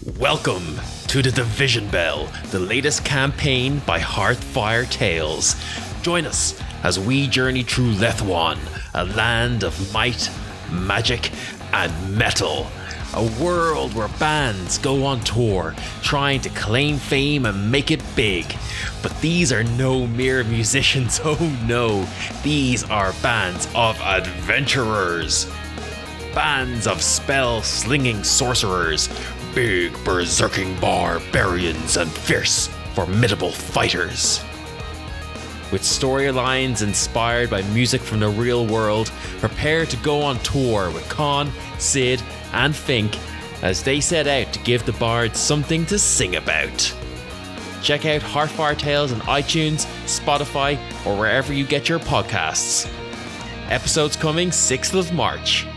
Welcome to the Division Bell, the latest campaign by Hearthfire Tales. Join us as we journey through Lethwan, a land of might, magic, and metal. A world where bands go on tour, trying to claim fame and make it big. But these are no mere musicians, oh no. These are bands of adventurers. Bands of spell-slinging sorcerers, big berserking barbarians, and fierce, formidable fighters. With storylines inspired by music from the real world, prepare to go on tour with Con, Sid, and Fink as they set out to give the bards something to sing about. Check out Hearthfire Tales on iTunes, Spotify, or wherever you get your podcasts. Episodes coming 6th of March.